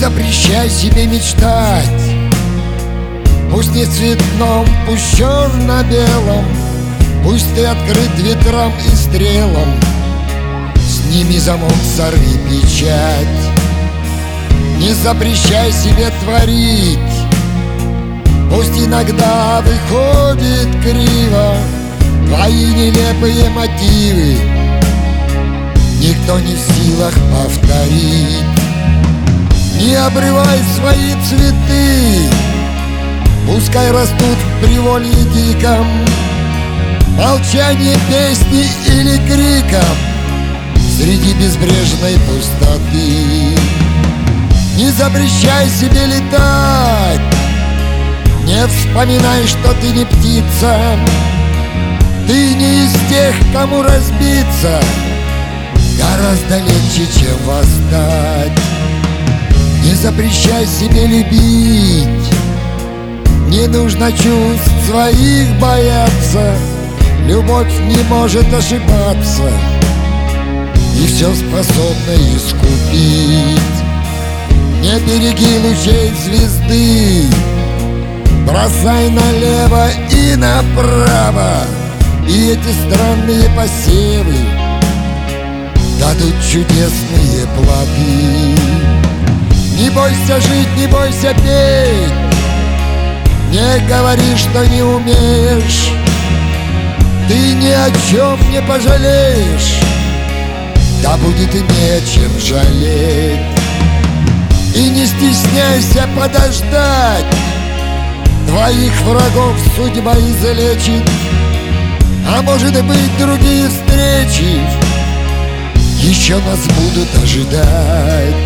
запрещай себе мечтать, пусть не цветном, пусть черно-белом, пусть ты открыт ветрам и стрелам. Сними замок, сорви печать. Не запрещай себе творить, пусть иногда выходит криво твои нелепые мотивы. Никто не в силах повторить. Не обрывай свои цветы, пускай растут в приволье диком, молчание песни или криком среди безбрежной пустоты. Не запрещай себе летать, не вспоминай, что ты не птица. Ты не из тех, кому разбиться гораздо легче, чем восстать. Не запрещай себе любить, не нужно чувств своих бояться. Любовь не может ошибаться и все способна искупить. Не береги лучей звезды, бросай налево и направо, и эти странные посевы дадут чудесные плоды. Не бойся жить, не бойся петь, не говори, что не умеешь. Ты ни о чем не пожалеешь, да будет и не о чем жалеть. И не стесняйся подождать, твоих врагов судьба излечит. А может быть, другие встречи еще нас будут ожидать.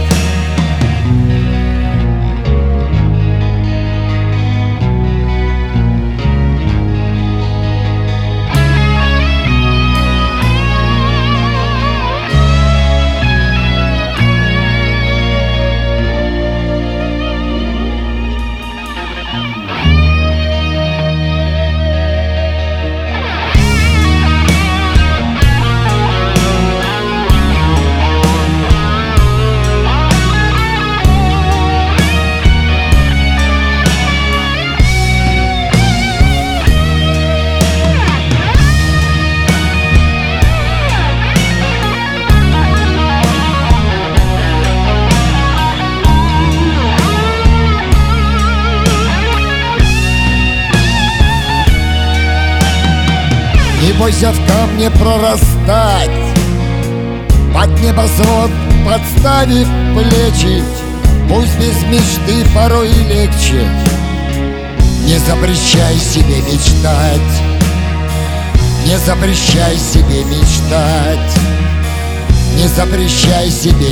Не бойся в камне прорастать, под небосвод подставив плечи. Пусть без мечты порой и легче. Не запрещай себе мечтать, не запрещай себе мечтать, не запрещай себе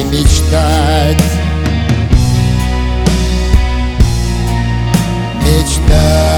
мечтать. Мечтать.